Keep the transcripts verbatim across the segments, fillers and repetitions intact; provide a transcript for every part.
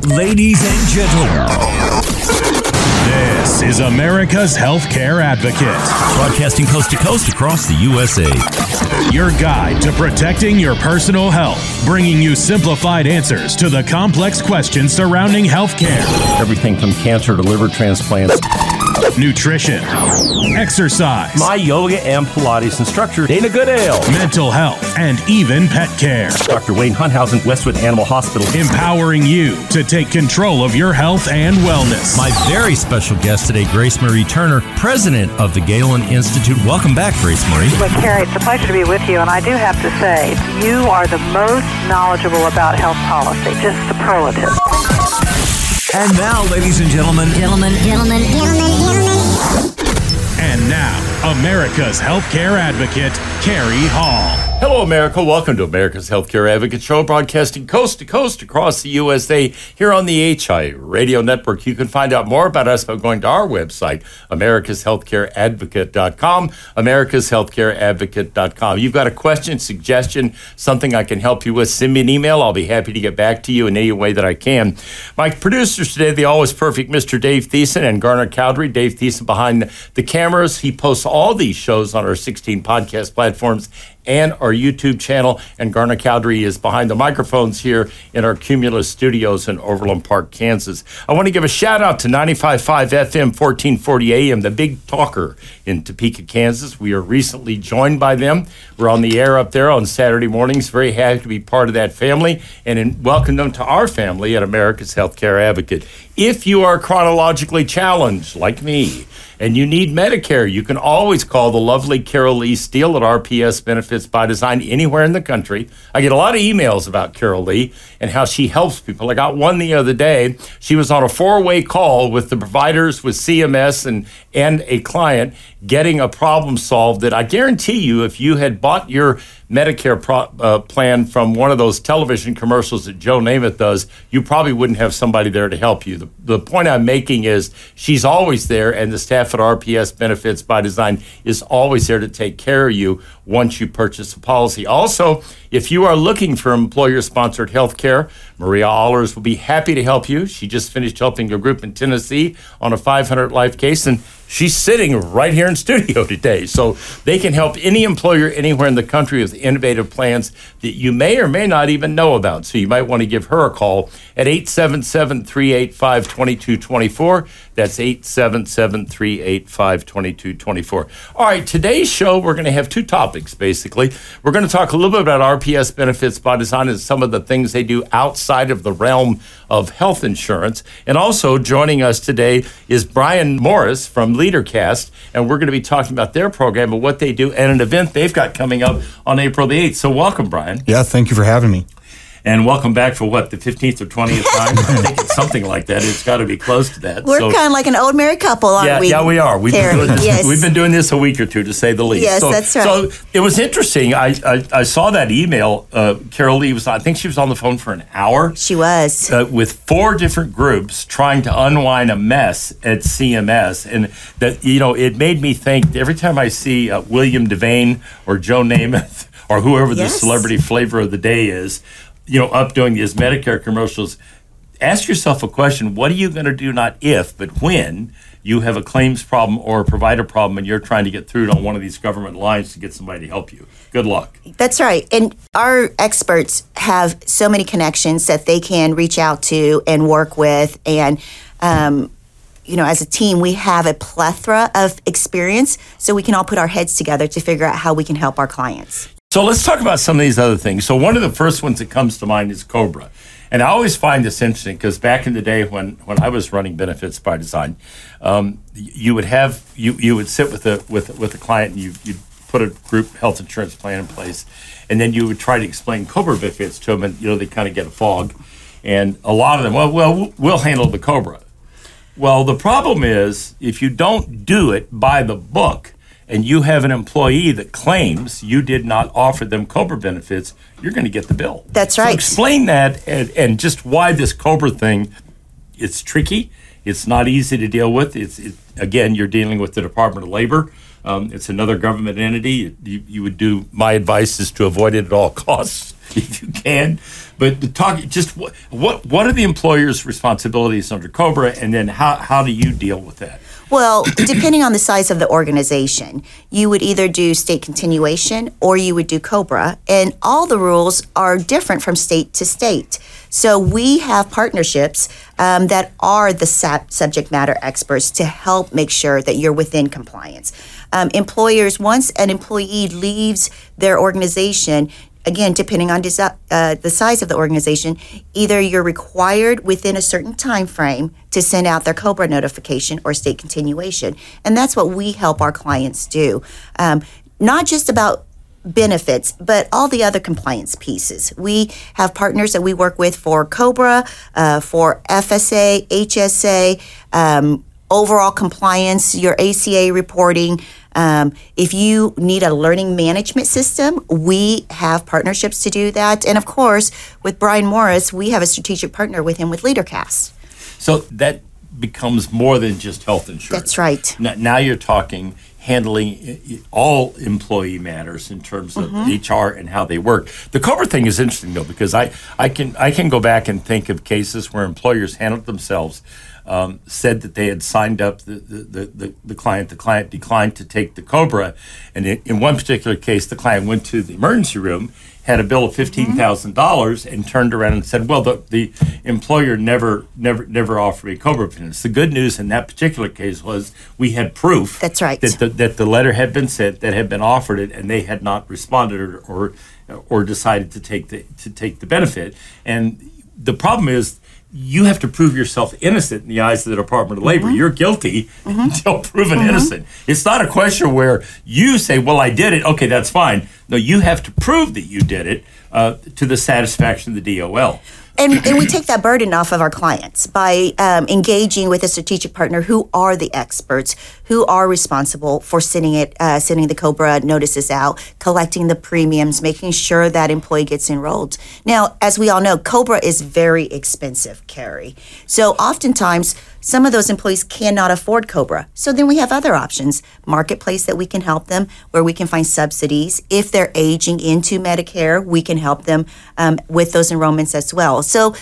Ladies and gentlemen, this is America's Healthcare Advocate. Broadcasting coast to coast across the U S A. Your guide to protecting your personal health, bringing you simplified answers to the complex questions surrounding healthcare. Everything from cancer to liver transplants. Nutrition, exercise, My yoga and Pilates instructor, Dana Goodale. mental health, and even pet care. Doctor Wayne Hunthausen, Westwood Animal Hospital. Empowering you to take control of your health and wellness. My very special guest today, Grace Marie Turner, president of the Galen Institute. Welcome back, Grace Marie. Well, Carrie, it's a pleasure to be with you, and I do have to say, you are the most knowledgeable about health policy, just superlative. And now, ladies and gentlemen, Gentlemen, gentlemen, gentlemen, gentlemen. and now, America's Healthcare Advocate, Carrie Hall. Hello, America. Welcome to America's Healthcare Advocate Show, broadcasting coast to coast across the U S A here on the H I Radio Network. You can find out more about us by going to our website, americas healthcare advocate dot com, americas healthcare advocate dot com. You've got a question, suggestion, something I can help you with, send me an email. I'll be happy to get back to you in any way that I can. My producers today, the always perfect Mister Dave Thiessen and Garner Cowdery. Dave Thiessen behind the cameras. He posts all these shows on our sixteen podcast platforms and our YouTube channel, and Garner Cowdery is behind the microphones here in our Cumulus Studios in Overland Park, Kansas. I want to give a shout out to ninety-five point five F M, fourteen forty A M, the Big Talker in Topeka, Kansas. We are recently joined by them. We're on the air up there on Saturday mornings. Very happy to be part of that family and in, welcome them to our family at America's Healthcare Advocate. If you are chronologically challenged, like me, and you need Medicare, you can always call the lovely Carol Lee Steele at R P S Benefits by Design anywhere in the country. I get a lot of emails about Carol Lee and how she helps people. I got one the other day. She was on a four-way call with the providers, with C M S, and, and a client getting a problem solved that I guarantee you, if you had bought your Medicare pro, uh, plan from one of those television commercials that Joe Namath does, you probably wouldn't have somebody there to help you. The, the point I'm making is she's always there, and the staff at R P S Benefits by Design is always there to take care of you once you purchase a policy. Also, if you are looking for employer-sponsored health care, Maria Allers will be happy to help you. She just finished helping a group in Tennessee on a five hundred life case, and she's sitting right here in studio today. So they can help any employer anywhere in the country with innovative plans that you may or may not even know about. So you might want to give her a call at eight seven seven, three eight five, two two two four. That's eight seven seven, three eight five, two two two four. All right, today's show, we're going to have two topics, basically. We're going to talk a little bit about R P S Benefits by Design and some of the things they do outside of the realm of health insurance. And also joining us today is Brian Morris from LeaderCast, and we're going to be talking about their program and what they do and an event they've got coming up on April the eighth. So welcome, Brian. Yeah, thank you for having me. And welcome back for what, the fifteenth or twentieth time? I think it's something like that. It's got to be close to that. We're So- kind of like an old married couple, aren't yeah, we? Yeah, we are. We've been, Carrie? doing this, Yes. we've been doing this a week or two, to say the least. Yes, so, that's right. So it was interesting. I, I, I saw that email. Uh, Carol Lee was, I think she was on the phone for an hour. She was. Uh, with four different groups trying to unwind a mess at C M S. And that, you know, it made me think every time I see uh, William Devane or Joe Namath or whoever the Yes. celebrity flavor of the day is, you know, up doing these Medicare commercials, ask yourself a question. What are you going to do, not if, but when you have a claims problem or a provider problem and you're trying to get through it on one of these government lines to get somebody to help you? Good luck. That's right. And our experts have so many connections that they can reach out to and work with. And, um, you know, as a team, we have a plethora of experience, so we can all put our heads together to figure out how we can help our clients. So let's talk about some of these other things. So one of the first ones that comes to mind is COBRA. And I always find this interesting because back in the day when, when I was running Benefits by Design, um, you would have you, you would sit with a with with a client and you you'd put a group health insurance plan in place, and then you would try to explain COBRA benefits to them, and you know they kind of get a fog, and a lot of them, well, well, we'll handle the COBRA. Well, the problem is if you don't do it by the book, and you have an employee that claims you did not offer them COBRA benefits, you're going to get the bill. That's So right. explain that and, and just why this COBRA thing, it's tricky. It's not easy to deal with. It's it, again, you're dealing with the Department of Labor. Um, it's another government entity. You, you would do, my advice is to avoid it at all costs. if you can. But talk just what what what are the employer's responsibilities under COBRA, and then how how do you deal with that? Well, depending on the size of the organization, you would either do state continuation or you would do COBRA, and all the rules are different from state to state. So we have partnerships um, that are the sub- subject matter experts to help make sure that you're within compliance. Um, employers, once an employee leaves their organization, again, depending on desi- uh, the size of the organization, either you're required within a certain time frame to send out their COBRA notification or state continuation. And that's what we help our clients do. Um, not just about benefits, but all the other compliance pieces. We have partners that we work with for COBRA, uh, for F S A, H S A, um, overall compliance, your A C A reporting. Um, if you need a learning management system, we have partnerships to do that. And of course, with Brian Morris, we have a strategic partner with him with LeaderCast. So that becomes more than just health insurance. That's right. Now, now you're talking handling all employee matters in terms of mm-hmm. H R and how they work. The COBRA thing is interesting though, because I, I can I can go back and think of cases where employers handled themselves. Um, said that they had signed up the, the, the, the client. The client declined to take the COBRA. And in, in one particular case, the client went to the emergency room, had a bill of fifteen thousand dollars, mm-hmm. and turned around and said, well, the, the employer never never, never offered me COBRA payments. The good news in that particular case was we had proof That's right. that, the, that the letter had been sent, that had been offered it, and they had not responded or or, or decided to take the to take the benefit. And the problem is, you have to prove yourself innocent in the eyes of the Department of Labor. Mm-hmm. You're guilty mm-hmm. until proven mm-hmm. innocent. It's not a question where you say, well, I did it. Okay, that's fine. No, you have to prove that you did it uh, to the satisfaction of the D O L. And, and we take that burden off of our clients by um, engaging with a strategic partner who are the experts, who are responsible for sending it, uh, sending the COBRA notices out, collecting the premiums, making sure that employee gets enrolled. Now, as we all know, COBRA is very expensive, Carrie. So oftentimes, some of those employees cannot afford COBRA. So then we have other options, Marketplace that we can help them, where we can find subsidies. If they're aging into Medicare, we can help them um, with those enrollments as well. So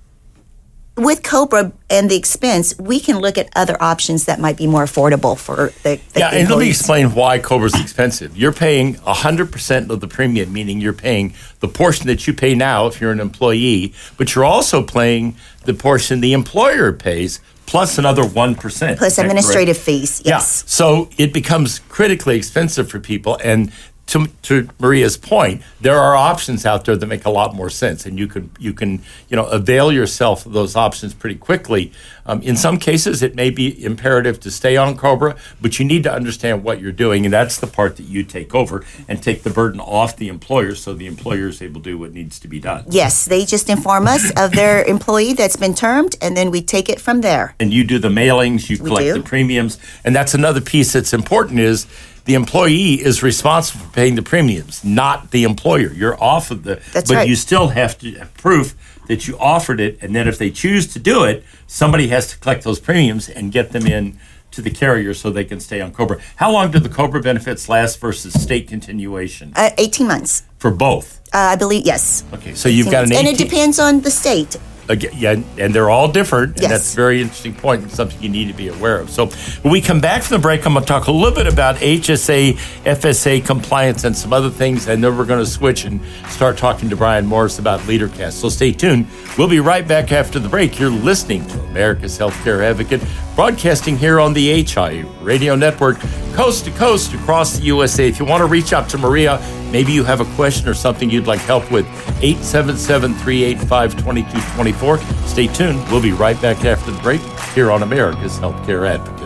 with COBRA and the expense, we can look at other options that might be more affordable for the, the yeah, employees. And let me explain why COBRA is expensive. You're paying one hundred percent of the premium, meaning you're paying the portion that you pay now if you're an employee, but you're also paying the portion the employer pays plus another one percent. Plus administrative correct? fees, yes. Yeah, so it becomes critically expensive for people. And to, to Maria's point, there are options out there that make a lot more sense, and you can you can you know avail yourself of those options pretty quickly. Um, in some cases, it may be imperative to stay on COBRA, but you need to understand what you're doing, and that's the part that you take over and take the burden off the employer, so the employer is able to do what needs to be done. Yes, they just inform us of their employee that's been termed, and then we take it from there. And you do the mailings, you collect the premiums, and that's another piece that's important is. The employee is responsible for paying the premiums, not the employer. You're off of the, That's but right. you still have to have proof that you offered it, and then if they choose to do it, somebody has to collect those premiums and get them in to the carrier so they can stay on COBRA. How long do the COBRA benefits last versus state continuation? Uh, eighteen months. For both? Uh, I believe, yes. Okay, so you've got an eighteen... And it depends on the state. Again, yeah, and they're all different, and yes. that's a very interesting point and something you need to be aware of. So when we come back from the break, I'm going to talk a little bit about H S A, F S A compliance and some other things, and then we're going to switch and start talking to Brian Morris about LeaderCast. So stay tuned. We'll be right back after the break. You're listening to America's Healthcare Advocate, broadcasting here on the H I Radio Network, coast to coast across the U S A. If you want to reach out to Maria, maybe you have a question or something you'd like help with, eight seven seven, three eight five, two two two four. Stay tuned. We'll be right back after the break here on America's Healthcare Advocate.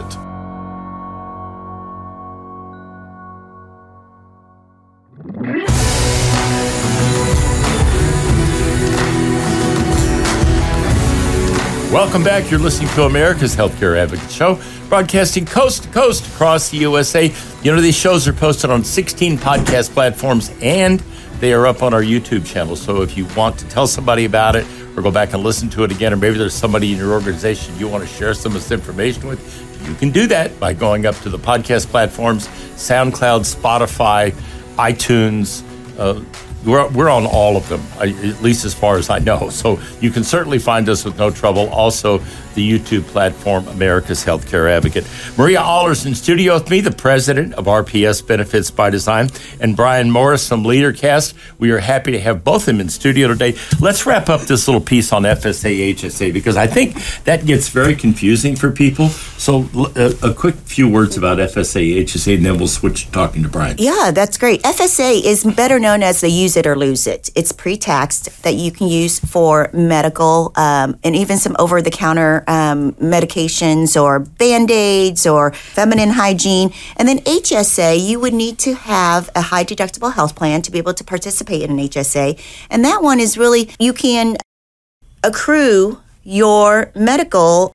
Welcome back. You're listening to America's Healthcare Advocate Show, broadcasting coast to coast across the U S A. You know, these shows are posted on sixteen podcast platforms, and they are up on our YouTube channel. So if you want to tell somebody about it or go back and listen to it again, or maybe there's somebody in your organization you want to share some of this information with, you can do that by going up to the podcast platforms, SoundCloud, Spotify, iTunes, uh, we're, we're on all of them, at least as far as I know. So you can certainly find us with no trouble. Also, the YouTube platform, America's Healthcare Advocate. Maria Allers in studio with me, the president of R P S Benefits by Design, and Brian Morris from LeaderCast. We are happy to have both of them in studio today. Let's wrap up this little piece on F S A H S A, because I think that gets very confusing for people. So a, a quick few words about F S A H S A, and then we'll switch to talking to Brian. Yeah, that's great. F S A is better known as the use it or lose it. It's pre-taxed that you can use for medical um, and even some over-the-counter um, medications or Band-Aids or feminine hygiene. And then H S A, you would need to have a high-deductible health plan to be able to participate in an H S A. And that one is really, you can accrue your medical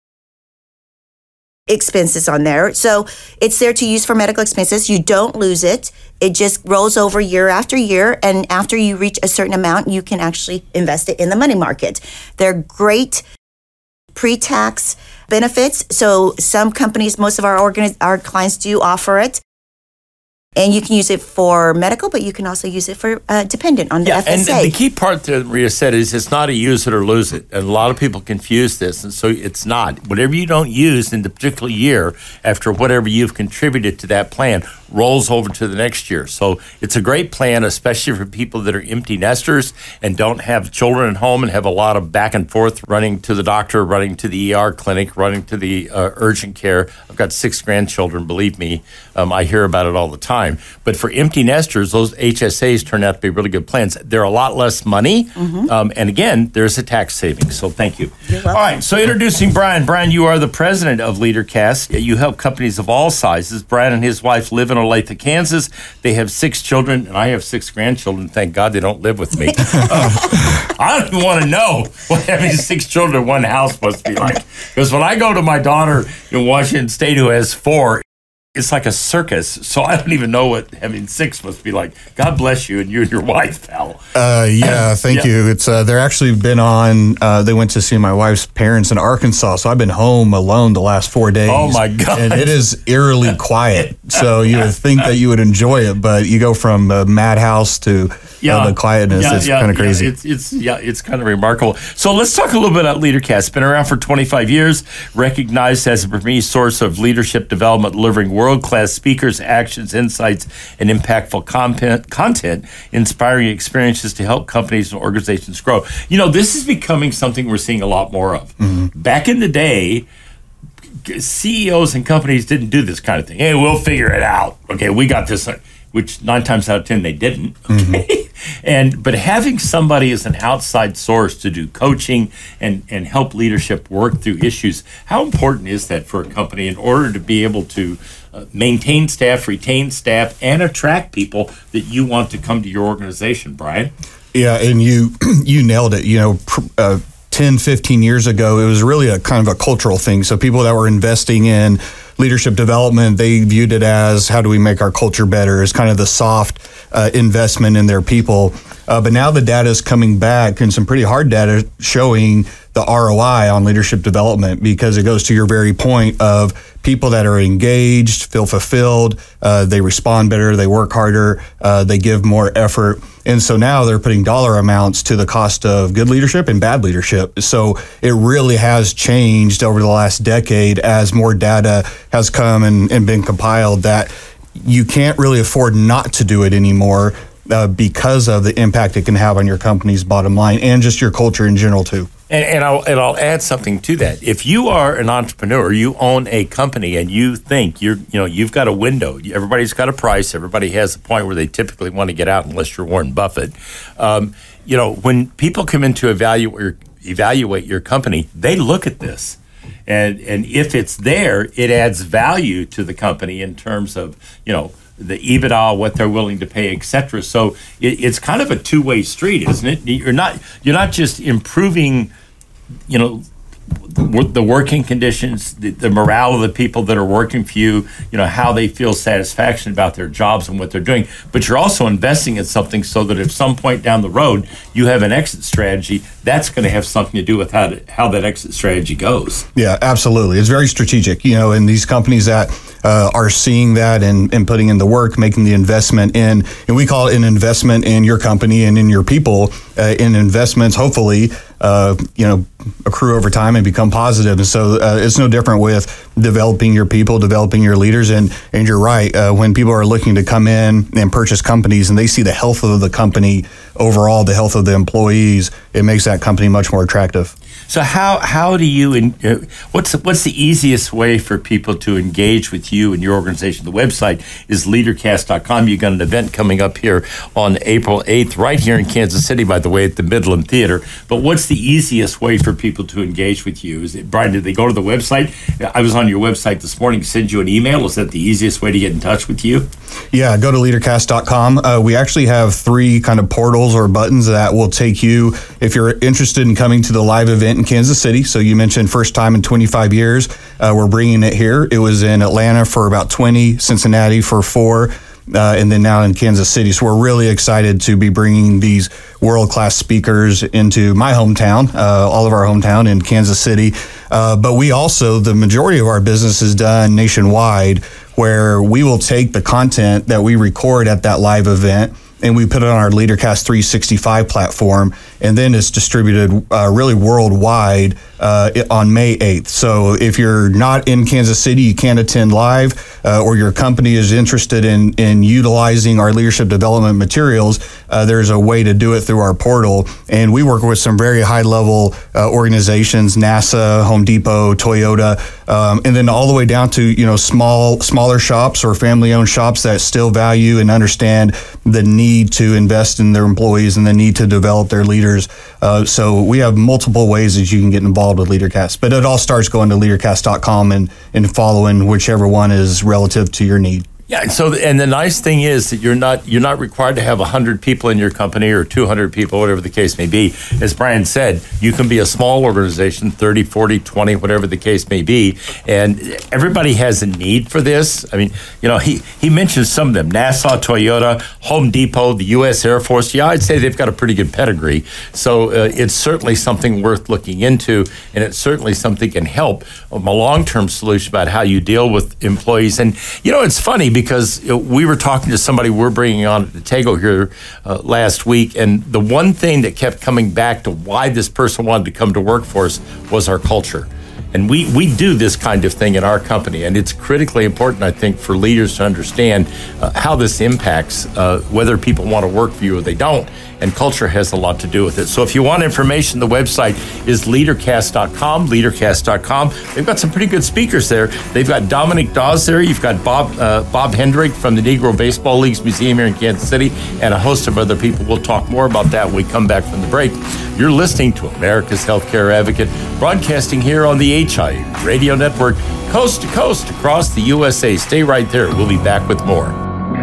expenses on there. So it's there to use for medical expenses. You don't lose it. It just rolls over year after year. And after you reach a certain amount, you can actually invest it in the money market. They're great pre-tax benefits. So some companies, most of our organi- our clients do offer it. And you can use it for medical, but you can also use it for uh, dependent on the yeah, F S A. And the key part that Maria said is it's not a use it or lose it. And a lot of people confuse this. And so it's not. Whatever you don't use in the particular year, after whatever you've contributed to that plan, rolls over to the next year. So it's a great plan, especially for people that are empty nesters and don't have children at home and have a lot of back and forth running to the doctor, running to the E R clinic, running to the uh, urgent care. I've got six grandchildren, believe me. Um, I hear about it all the time. But for empty nesters, those H S As turn out to be really good plans. They're a lot less money. Mm-hmm. Um, and again, there's a tax savings. So thank you. You're welcome. All right. So introducing Brian. Brian, you are the president of LeaderCast. You help companies of all sizes. Brian and his wife live in Olathe, Kansas. They have six children, and I have six grandchildren. Thank God they don't live with me. um, I don't even want to know what having six children in one house must be like. Because when I go to my daughter in Washington State who has four, it's like a circus, so I don't even know what having six must be like. God bless you and you and your wife, pal. Uh, yeah, thank yeah. you. It's uh, they're actually been on. Uh, they went to see my wife's parents in Arkansas, so I've been home alone the last four days. Oh my God! And it is eerily quiet. So you would think that you would enjoy it, but you go from a madhouse to yeah. uh, the quietness. Yeah, it's yeah, kind of crazy. Yeah, it's, it's yeah, it's kind of remarkable. So let's talk a little bit about LeaderCast. It's been around for twenty-five years, recognized as a premier source of leadership development, delivering world-class speakers, actions, insights, and impactful content, content, inspiring experiences to help companies and organizations grow. You know, this is becoming something we're seeing a lot more of. Mm-hmm. Back in the day, C E Os and companies didn't do this kind of thing. Hey, we'll figure it out. Okay, we got this, which nine times out of ten they didn't. Okay, mm-hmm. and but having somebody as an outside source to do coaching and and help leadership work through issues, how important is that for a company in order to be able to uh, maintain staff, retain staff, and attract people that you want to come to your organization, Brian? Yeah, and you you nailed it. You know. Pr- uh, ten, fifteen years ago, it was really a kind of a cultural thing. So people that were investing in leadership development, they viewed it as, how do we make our culture better? It's kind of the soft uh, investment in their people. Uh, but now the data is coming back, and some pretty hard data showing the R O I on leadership development, because it goes to your very point of people that are engaged, feel fulfilled, uh, they respond better, they work harder, uh, they give more effort. And so now they're putting dollar amounts to the cost of good leadership and bad leadership. So it really has changed over the last decade as more data has come and, and been compiled, that you can't really afford not to do it anymore uh, because of the impact it can have on your company's bottom line and just your culture in general too. And, and, I'll, and I'll add something to that. If you are an entrepreneur, you own a company, and you think you're, you know, you've got a window. Everybody's got a price. Everybody has a point where they typically want to get out, unless you're Warren Buffett. Um, you know, when people come in to evaluate evaluate your company, they look at this, and and if it's there, it adds value to the company in terms of, you know, the EBITDA, what they're willing to pay, et cetera. So it, it's kind of a two-way street, isn't it? You're not you're not just improving, you know, the working conditions, the, the morale of the people that are working for you, you know, how they feel satisfaction about their jobs and what they're doing. But you're also investing in something so that if some point down the road you have an exit strategy, that's going to have something to do with how to, how that exit strategy goes. Yeah, absolutely. It's very strategic, you know, and these companies that uh, are seeing that and, and putting in the work, making the investment in, and we call it an investment in your company and in your people, uh, in investments, hopefully, uh, you know, accrue over time and become positive. And so uh, it's no different with developing your people, developing your leaders. And, and you're right, uh, when people are looking to come in and purchase companies and they see the health of the company overall, the health of the employees, it makes that company much more attractive. So how how do you uh, what's the, what's the easiest way for people to engage with you and your organization? The website is leadercast dot com. You've got an event coming up here on April eighth, right here in Kansas City, by the way, at the Midland Theater. But what's the easiest way for people to engage with you? Is it, Brian, did they go to the website? I was on your website this morning, send you an email. Is that the easiest way to get in touch with you? Yeah, go to leadercast dot com. Uh, we actually have three kind of portals or buttons that will take you, if you're interested in coming to the live event in Kansas City. So you mentioned first time in twenty-five years. Uh, we're bringing it here. It was in Atlanta for about twenty, Cincinnati for four, uh, and then now in Kansas City. So we're really excited to be bringing these world-class speakers into my hometown, uh, all of our hometown in Kansas City. Uh, but we also, the majority of our business is done nationwide, where we will take the content that we record at that live event and we put it on our LeaderCast three sixty-five platform, and then it's distributed uh, really worldwide uh, on May eighth. So if you're not in Kansas City, you can't attend live, uh, or your company is interested in, in utilizing our leadership development materials, uh, there's a way to do it through our portal. And we work with some very high-level uh, organizations, NASA, Home Depot, Toyota, um, and then all the way down to, you know, small, smaller shops or family-owned shops that still value and understand the need to invest in their employees and the need to develop their leaders. Uh, so we have multiple ways that you can get involved with LeaderCast, but it all starts going to leadercast dot com and, and following whichever one is relative to your need. Yeah, and so and the nice thing is that you're not you're not required to have one hundred people in your company or two hundred people, whatever the case may be. As Brian said, you can be a small organization, thirty, forty, twenty, whatever the case may be, and everybody has a need for this. I mean, you know, he, he mentioned some of them, NASA, Toyota, Home Depot, the U S Air Force. Yeah, I'd say they've got a pretty good pedigree. So uh, it's certainly something worth looking into, and it's certainly something that can help um, a long-term solution about how you deal with employees. And, you know, it's funny because we were talking to somebody we're bringing on at the Tego here uh, last week, and the one thing that kept coming back to why this person wanted to come to work for us was our culture. And we, we do this kind of thing in our company, and it's critically important, I think, for leaders to understand uh, how this impacts uh, whether people want to work for you or they don't. And culture has a lot to do with it. So if you want information, the website is leadercast dot com, leadercast dot com. They've got some pretty good speakers there. They've got Dominic Dawes there. You've got Bob uh, Bob Hendrick from the Negro Baseball Leagues Museum here in Kansas City, and a host of other people. We'll talk more about that when we come back from the break. You're listening to America's Healthcare Advocate, broadcasting here on the H I A Radio Network, coast to coast across the U S A. Stay right there. We'll be back with more.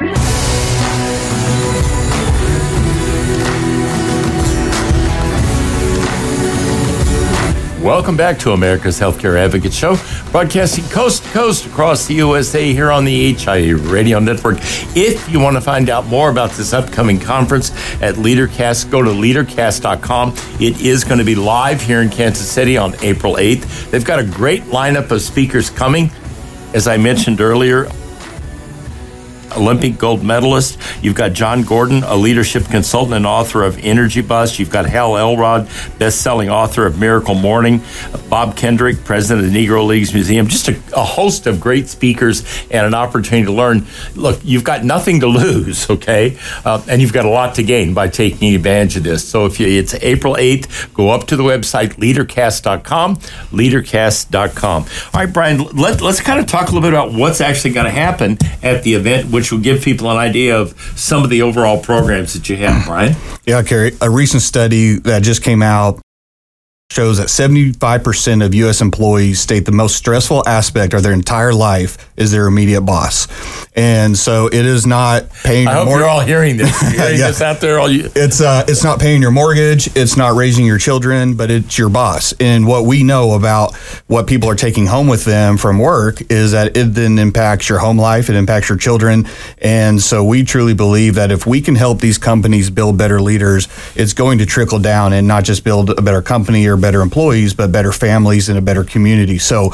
Welcome back to America's Healthcare Advocate Show, broadcasting coast to coast across the U S A here on the H I A Radio Network. If you want to find out more about this upcoming conference at LeaderCast, go to leadercast dot com. It is going to be live here in Kansas City on April eighth. They've got a great lineup of speakers coming. As I mentioned earlier, Olympic gold medalist. You've got John Gordon, a leadership consultant and author of Energy Bus. You've got Hal Elrod, best-selling author of Miracle Morning. Bob Kendrick, president of the Negro Leagues Museum. Just a, a host of great speakers and an opportunity to learn. Look, you've got nothing to lose, okay? Uh, and you've got a lot to gain by taking advantage of this. So if you, it's April eighth, go up to the website, leadercast dot com, leadercast dot com. All right, Brian, let, let's kind of talk a little bit about what's actually going to happen at the event, which will give people an idea of some of the overall programs that you have, Brian. Yeah, Kerry, a recent study that just came out shows that seventy-five percent of U S employees state the most stressful aspect of their entire life is their immediate boss. And so it is not paying I your hope mortgage. you're all hearing this. You're hearing Yeah. this out there. All you. It's uh, it's not paying your mortgage. It's not raising your children, but it's your boss. And what we know about what people are taking home with them from work is that it then impacts your home life. It impacts your children. And so we truly believe that if we can help these companies build better leaders, it's going to trickle down and not just build a better company or better employees, but better families and a better community. So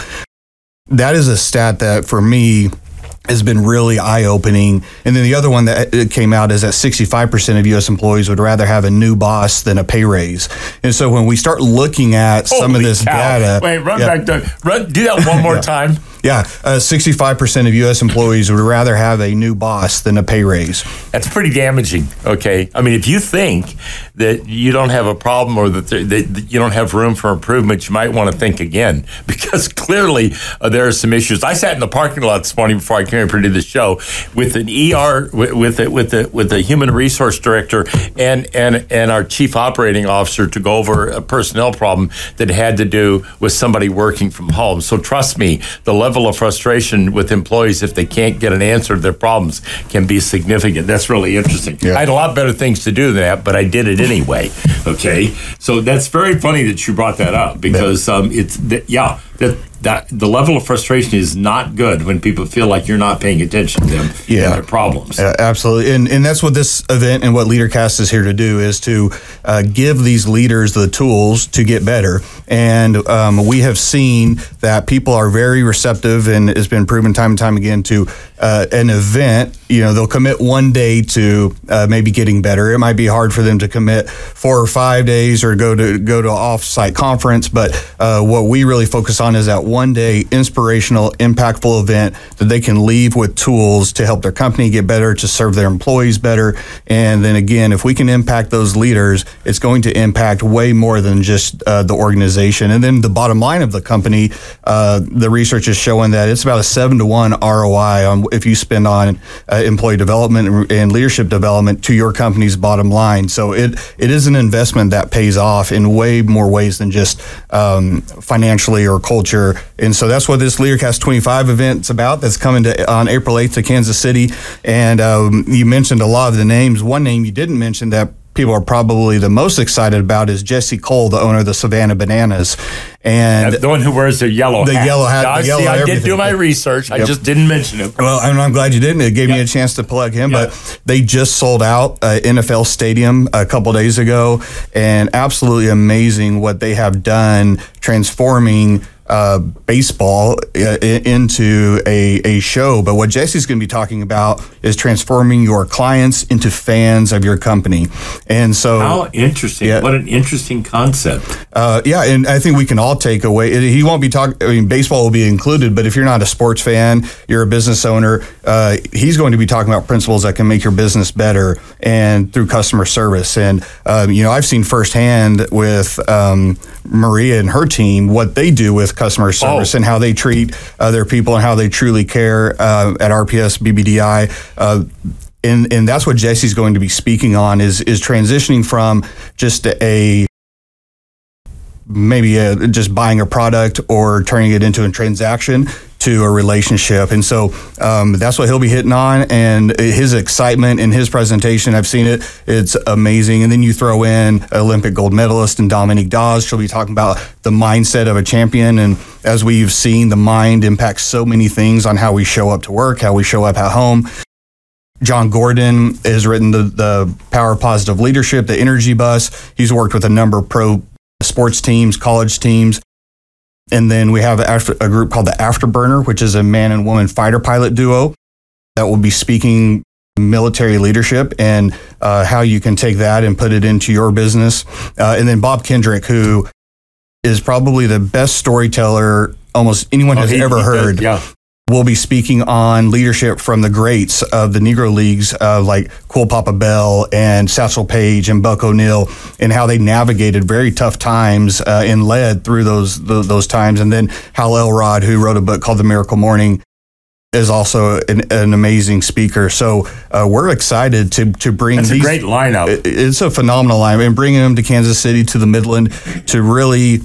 that is a stat that for me has been really eye-opening. And then the other one that came out is that sixty-five percent of U S employees would rather have a new boss than a pay raise. And so when we start looking at some Holy of this cow. data... Wait, run yeah, back to, run, do that one more Yeah. time. Yeah, uh, sixty-five percent of U S employees would rather have a new boss than a pay raise. That's pretty damaging, okay? I mean, if you think that you don't have a problem or that, there, that you don't have room for improvement, you might want to think again, because clearly uh, there are some issues. I sat in the parking lot this morning before I came here to do the show with an E R, with, with, a, with, a, with a human resource director and, and, and our chief operating officer to go over a personnel problem that had to do with somebody working from home. So trust me, the level of frustration with employees if they can't get an answer to their problems can be significant. That's really interesting. Yeah. I had a lot better things to do than that, but I did it anyway. Okay, so that's very funny that you brought that up because um, it's th- yeah that that the level of frustration is not good when people feel like you're not paying attention to them Yeah. and their problems. Uh, absolutely. And and that's what this event and what LeaderCast is here to do is to uh, give these leaders the tools to get better. And um, we have seen that people are very receptive, and it's been proven time and time again to uh, an event. You know, they'll commit one day to uh, maybe getting better. It might be hard for them to commit four or five days or go to go to an off-site conference. But uh, what we really focus on is that one day inspirational, impactful event that they can leave with tools to help their company get better, to serve their employees better. And then again, if we can impact those leaders, it's going to impact way more than just uh, the organization. And then the bottom line of the company, uh, the research is showing that it's about a seven to one R O I on if you spend on uh, employee development and leadership development to your company's bottom line. So it it is an investment that pays off in way more ways than just um, financially or culture. And so that's what this LeaderCast twenty-five event is about. That's coming to on April eighth to Kansas City. And um, you mentioned a lot of the names. One name you didn't mention that people are probably the most excited about is Jesse Cole, the owner of the Savannah Bananas. And the one who wears the yellow the hat. yellow hat, Now, the see, yellow I did everything. do my research. I Yep. just didn't mention it. Well, I'm, I'm glad you didn't. It gave me Yep. a chance to plug him. Yep. But they just sold out uh, N F L Stadium a couple days ago, and absolutely amazing what they have done transforming Uh, baseball uh, into a, a show. But what Jesse's going to be talking about is transforming your clients into fans of your company. And so, How interesting. Yeah. What an interesting concept. uh, yeah, and I think we can all take away, he won't be talking, I mean, baseball will be included, but if you're not a sports fan, you're a business owner, uh, he's going to be talking about principles that can make your business better and through customer service. And, um, you know, I've seen firsthand with um, Maria and her team, what they do with customer service Oh. and how they treat uh, their people and how they truly care uh, at R P S B B D I. Uh, and, and that's what Jesse's going to be speaking on is, is transitioning from just a maybe a, just buying a product or turning it into a transaction to a relationship. And so um, that's what he'll be hitting on. And his excitement in his presentation, I've seen it, it's amazing. And then you throw in Olympic gold medalist and Dominique Dawes. She'll be talking about the mindset of a champion. And as we've seen, the mind impacts so many things on how we show up to work, how we show up at home. John Gordon has written the, the Power of Positive Leadership, the Energy Bus. He's worked with a number of pro sports teams, college teams. And then we have a group called the Afterburner, which is a man and woman fighter pilot duo that will be speaking military leadership and uh, how you can take that and put it into your business. Uh, and then Bob Kendrick, who is probably the best storyteller almost anyone Oh, has he- ever he heard. does, yeah. Will be speaking on leadership from the greats of the Negro Leagues, uh, like Cool Papa Bell and Satchel Paige and Buck O'Neill, and how they navigated very tough times uh, and led through those, those those times. And then Hal Elrod, who wrote a book called The Miracle Morning, is also an, an amazing speaker. So uh, we're excited to to bring That's these. a great lineup. It, it's a phenomenal lineup, and bringing them to Kansas City, to the Midland, to really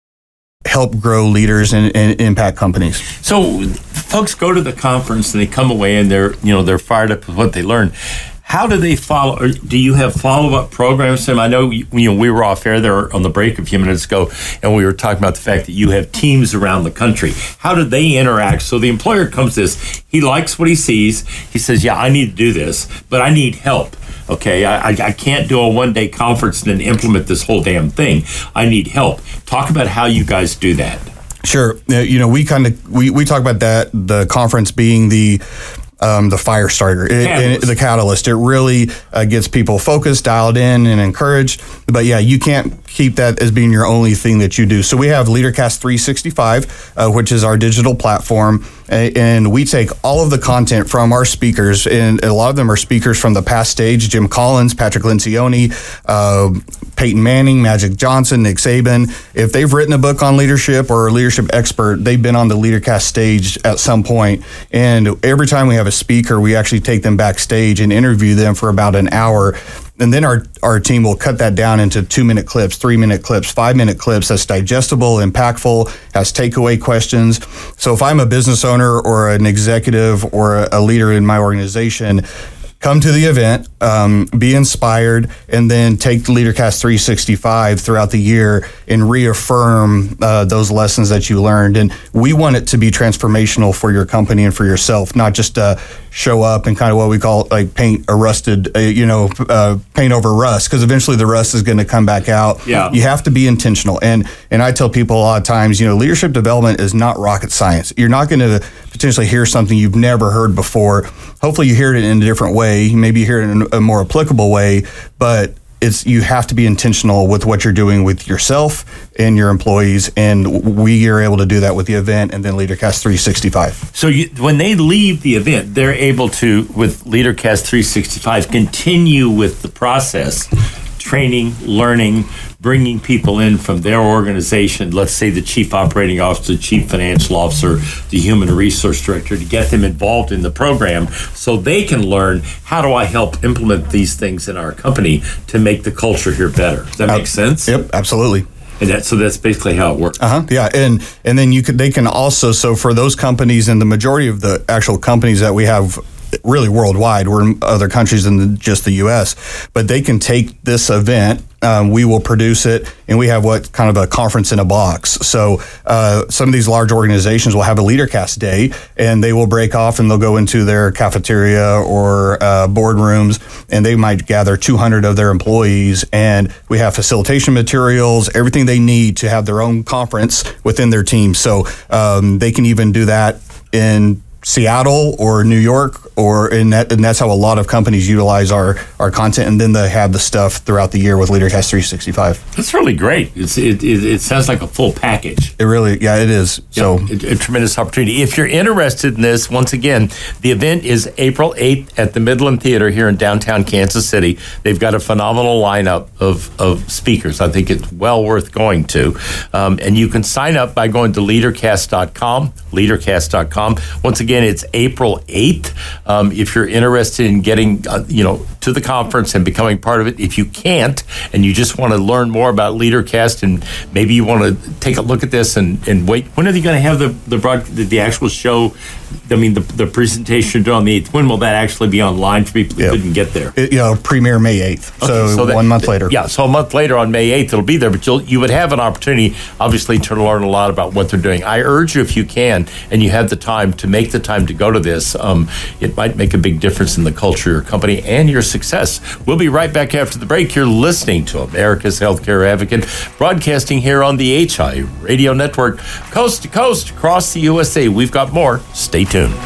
help grow leaders and, and impact companies. So folks go to the conference and they come away and they're, you know, they're fired up with what they learned. How do they follow? Or do you have follow-up programs? Tim, I know, you know we were off air there on the break a few minutes ago, and we were talking about the fact that you have teams around the country. How do they interact? So the employer comes to this, he likes what he sees. He says, yeah, I need to do this, but I need help. Okay, I, I can't do a one-day conference and then implement this whole damn thing. I need help. Talk about how you guys do that. Sure. You know, we kind of, we, we talk about that, the conference being the, Um, the fire starter, it, catalyst. It, the catalyst. It really uh, gets people focused, dialed in, and encouraged. But yeah, you can't keep that as being your only thing that you do. So we have LeaderCast three sixty-five, uh, which is our digital platform, and we take all of the content from our speakers, and a lot of them are speakers from the past stage: Jim Collins, Patrick Lencioni, uh, Peyton Manning, Magic Johnson, Nick Saban. If they've written a book on leadership or a leadership expert, they've been on the LeaderCast stage at some point. And every time we have a speaker, we actually take them backstage and interview them for about an hour. And then our, our team will cut that down into two-minute clips, three-minute clips, five-minute clips that's digestible, impactful, has takeaway questions. So if I'm a business owner or an executive or a leader in my organization, come to the event, um, be inspired, and then take the LeaderCast three sixty-five throughout the year and reaffirm uh, those lessons that you learned. And we want it to be transformational for your company and for yourself, not just uh, show up and kind of what we call like paint a rusted, uh, you know, uh, paint over rust, because eventually the rust is going to come back out. Yeah. You have to be intentional. And and I tell people a lot of times, you know, leadership development is not rocket science. You're not going to potentially hear something you've never heard before. Hopefully you hear it in a different way. Maybe you hear it in a more applicable way, but it's you have to be intentional with what you're doing with yourself and your employees, and we are able to do that with the event and then LeaderCast three sixty-five. So you, when they leave the event, they're able to, with LeaderCast three sixty-five, continue with the process, training, learning, bringing people in from their organization, let's say the chief operating officer, the chief financial officer, the human resource director, to get them involved in the program so they can learn, how do I help implement these things in our company to make the culture here better? Does that make uh, sense? Yep, absolutely. And that, so that's basically how it works. Uh huh. Yeah, and and then you could they can also, so for those companies, and the majority of the actual companies that we have really worldwide, we're in other countries than the, just the U S, but they can take this event. Um, we will produce it, and we have what kind of a conference in a box. So uh, some of these large organizations will have a LeaderCast day, and they will break off and they'll go into their cafeteria or uh, boardrooms, and they might gather two hundred of their employees, and we have facilitation materials, everything they need to have their own conference within their team. So um, they can even do that in Seattle or New York, or in that, and that's how a lot of companies utilize our, our content, and then they have the stuff throughout the year with LeaderCast three sixty-five. That's really great. It's, it, it it sounds like a full package. It really, yeah, it is. So yep, a, a tremendous opportunity. If you're interested in this, once again, the event is April eighth at the Midland Theater here in downtown Kansas City. They've got a phenomenal lineup of, of speakers. I think it's well worth going to. Um, and you can sign up by going to leadercast dot com, leadercast dot com. Once again, it's April eighth. Um, if you're interested in getting, uh, you know, to the conference and becoming part of it, if you can't, and you just want to learn more about LeaderCast, and maybe you want to take a look at this and, and wait, when are they going to have the the, broad, the the actual show? I mean, the the presentation on the eighth. When will that actually be online for people who yep. couldn't get there? It, you know, premiere May eighth. Okay, so so that, one month later. Yeah, so a month later on May eighth, it'll be there. But you'll you would have an opportunity, obviously, to learn a lot about what they're doing. I urge you, if you can, and you have the time, to make the time to go to this. Um, it might make a big difference in the culture of your company and your success. We'll be right back after the break. You're listening to America's Healthcare Advocate, broadcasting here on the H I Radio Network, coast to coast across the U S A. We've got more. Stay tuned.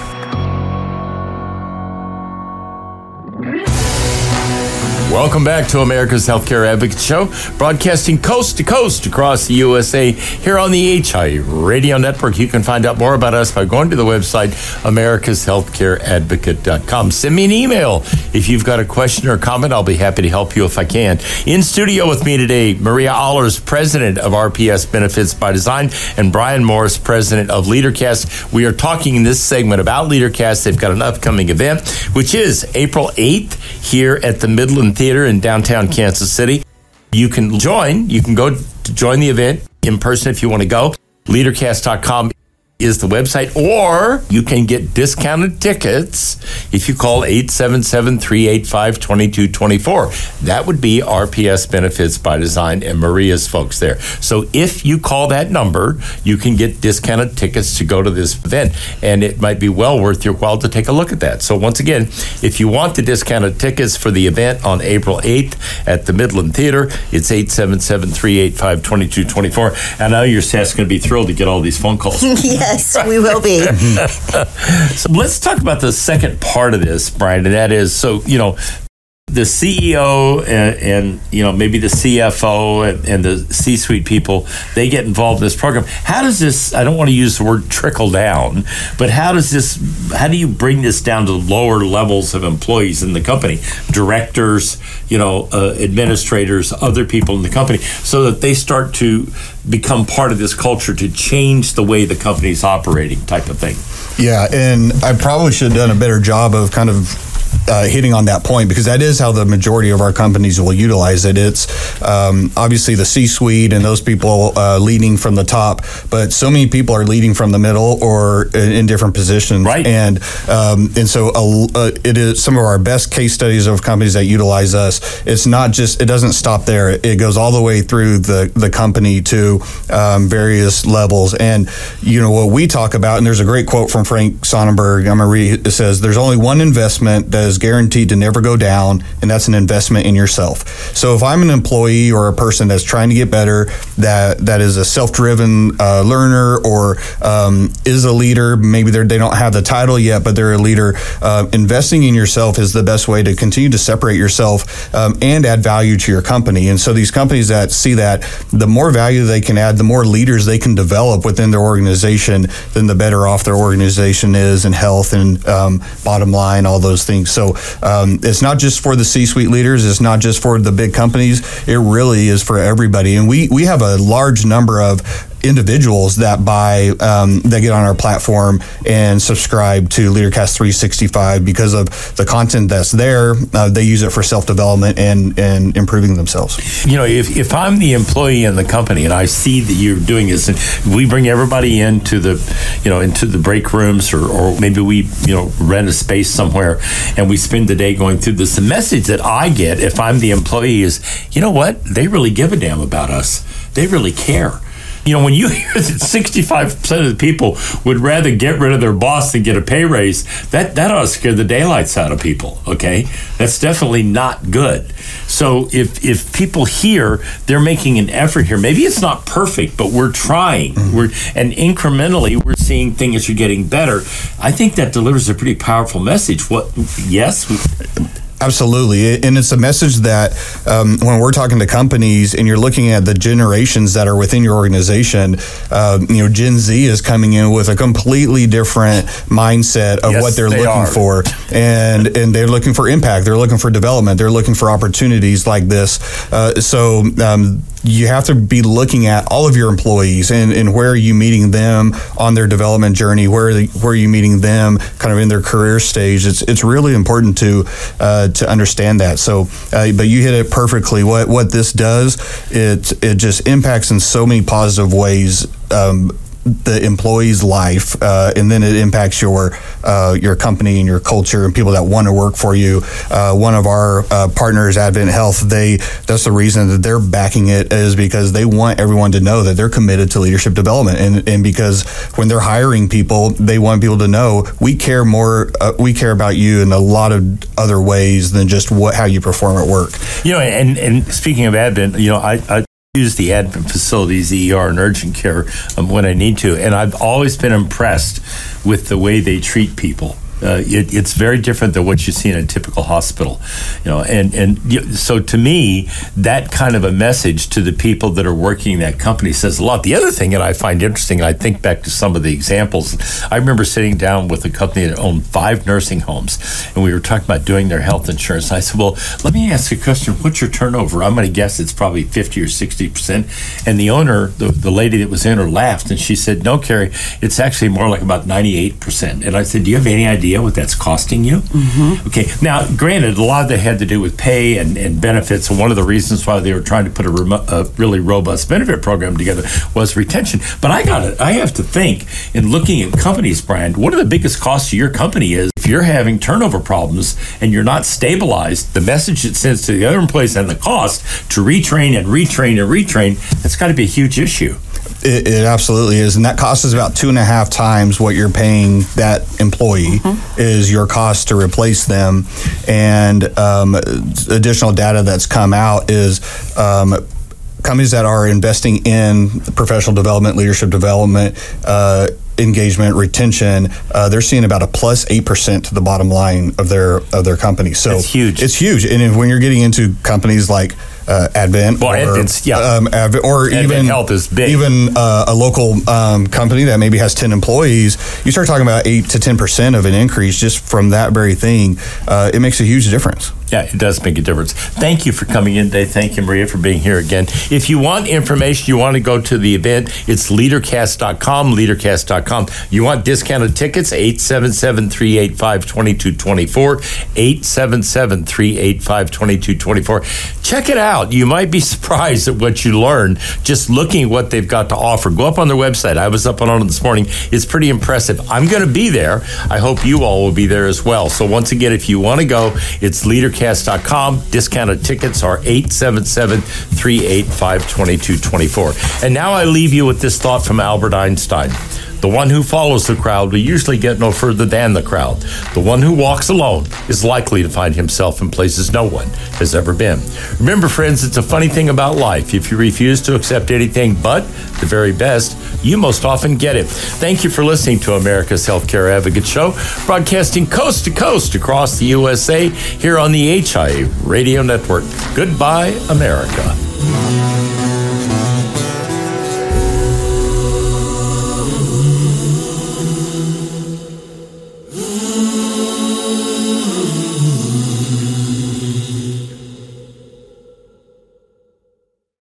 Welcome back to America's Healthcare Advocate Show, broadcasting coast to coast across the U S A here on the H I Radio Network. You can find out more about us by going to the website, americas healthcare advocate dot com. Send me an email if you've got a question or comment. I'll be happy to help you if I can. In studio with me today, Maria Allers, president of R P S Benefits by Design, and Brian Morris, president of LeaderCast. We are talking in this segment about LeaderCast. They've got an upcoming event, which is April eighth here at the Midland Theater in downtown Kansas City. You can join. You can go to join the event in person if you want to go. leadercast dot com is the website, or you can get discounted tickets if you call eight seven seven, three eight five, two two two four. That would be R P S Benefits by Design and Maria's folks there. So if you call that number, you can get discounted tickets to go to this event, and it might be well worth your while to take a look at that. So once again, if you want the discounted tickets for the event on April eighth at the Midland Theater, it's eight seven seven, three eight five, two two two four. I know your staff's going to be thrilled to get all these phone calls. Yes, we will be. So let's talk about the second part of this, Brian, and that is, so, you know, the C E O and, and you know, maybe the C F O and, and the C-suite people, they get involved in this program. How does this, I don't want to use the word trickle down, but how does this, how do you bring this down to lower levels of employees in the company, directors, you know, uh, administrators, other people in the company, so that they start to become part of this culture to change the way the company's operating, type of thing? Yeah, and I probably should have done a better job of kind of Uh, hitting on that point, because that is how the majority of our companies will utilize it. It's um, obviously the C-suite and those people uh, leading from the top, but so many people are leading from the middle or in, in different positions. Right. And um, and so uh, it is some of our best case studies of companies that utilize us. It's not just, it doesn't stop there. It goes all the way through the, the company to um, various levels. And, you know, what we talk about, and there's a great quote from Frank Sonnenberg, I'm going to read, it says, "There's only one investment that is guaranteed to never go down, and that's an investment in yourself." So if I'm an employee or a person that's trying to get better, that that is a self-driven uh, learner or um, is a leader, maybe they don't have the title yet, but they're a leader, uh, investing in yourself is the best way to continue to separate yourself um, and add value to your company. And so these companies that see that, the more value they can add, the more leaders they can develop within their organization, then the better off their organization is in health and um, bottom line, all those things. So um, it's not just for the C-suite leaders. It's not just for the big companies. It really is for everybody. And we, we have a large number of individuals that buy, um, that get on our platform and subscribe to LeaderCast three sixty-five because of the content that's there. Uh, they use it for self-development and, and improving themselves. You know, if, if I'm the employee in the company and I see that you're doing this, and we bring everybody into the, you know, into the break rooms, or, or maybe we, you know, rent a space somewhere and we spend the day going through this, the message that I get if I'm the employee is, you know what, they really give a damn about us. They really care. You know, when you hear that sixty-five percent of the people would rather get rid of their boss than get a pay raise, that, that ought to scare the daylights out of people, okay? That's definitely not good. So if if people hear they're making an effort here, maybe it's not perfect, but we're trying. Mm-hmm. We're and incrementally we're seeing things are getting better. I think that delivers a pretty powerful message. What? Yes? Absolutely. And it's a message that um, when we're talking to companies and you're looking at the generations that are within your organization, uh, you know, Gen Z is coming in with a completely different mindset of yes, what they're they looking are. for. And and they're looking for impact. They're looking for development. They're looking for opportunities like this. Uh, so um, you have to be looking at all of your employees and, and where are you meeting them on their development journey? Where are, they, where are you meeting them kind of in their career stage? It's it's really important to uh, to understand that. So, uh, but you hit it perfectly. What what this does, it it just impacts in so many positive ways um, the employee's life, uh, and then it impacts your uh, your company and your culture and people that want to work for you. Uh, one of our uh, partners, Advent Health, they that's the reason that they're backing it, is because they want everyone to know that they're committed to leadership development, and and because when they're hiring people, they want people to know we care more, uh, we care about you in a lot of other ways than just what how you perform at work. You know, and and speaking of Advent, you know, I. I use the Advent facilities, the E R and urgent care um, when I need to, and I've always been impressed with the way they treat people. Uh, it, it's very different than what you see in a typical hospital, you know. And and you, so to me, that kind of a message to the people that are working in that company says a lot. The other thing that I find interesting, and I think back to some of the examples, I remember sitting down with a company that owned five nursing homes, and we were talking about doing their health insurance. I said, "Well, let me ask you a question. What's your turnover?" I'm going to guess it's probably fifty or sixty percent. And the owner, the the lady that was in her, laughed, and she said, "No, Carrie, it's actually more like about ninety-eight percent." And I said, "Do you have any idea what that's costing you?" Mm-hmm. Okay. Now, granted, a lot of that had to do with pay and, and benefits, and one of the reasons why they were trying to put a, remo- a really robust benefit program together was retention. But I got it. I have to think, in looking at companies, Brian, one of the biggest costs to your company is if you're having turnover problems and you're not stabilized, the message it sends to the other employees and the cost to retrain and retrain and retrain, that's got to be a huge issue. It, it absolutely is, and that cost is about two and a half times what you're paying that employee mm-hmm. is your cost to replace them. And um, additional data that's come out is um, companies that are investing in professional development, leadership development, uh, engagement, retention, uh, they're seeing about a plus eight percent to the bottom line of their of their company. So it's huge. It's huge, and if, when you're getting into companies like Uh, Advent, well, or, Advent's, yeah. um, Advent, or Advent even Health is big. Even uh, a local um, company that maybe has ten employees, you start talking about eight to ten percent of an increase just from that very thing. Uh, it makes a huge difference. Yeah, it does make a difference. Thank you for coming in today. Thank you, Maria, for being here again. If you want information, you want to go to the event, it's leadercast dot com, leadercast dot com. You want discounted tickets, eight seven seven, three eight five, two two two four, eight seven seven, three eight five, two two two four. Check it out. You might be surprised at what you learn just looking at what they've got to offer. Go up on their website. I was up on it this morning. It's pretty impressive. I'm going to be there. I hope you all will be there as well. So once again, if you want to go, it's leadercast dot com. Discounted tickets are eight seven seven, three eight five, two two two four. And now I leave you with this thought from Albert Einstein. The one who follows the crowd will usually get no further than the crowd. The one who walks alone is likely to find himself in places no one has ever been. Remember, friends, it's a funny thing about life. If you refuse to accept anything but the very best, you most often get it. Thank you for listening to America's Healthcare Advocate Show, broadcasting coast to coast across the U S A here on the H I A Radio Network. Goodbye, America.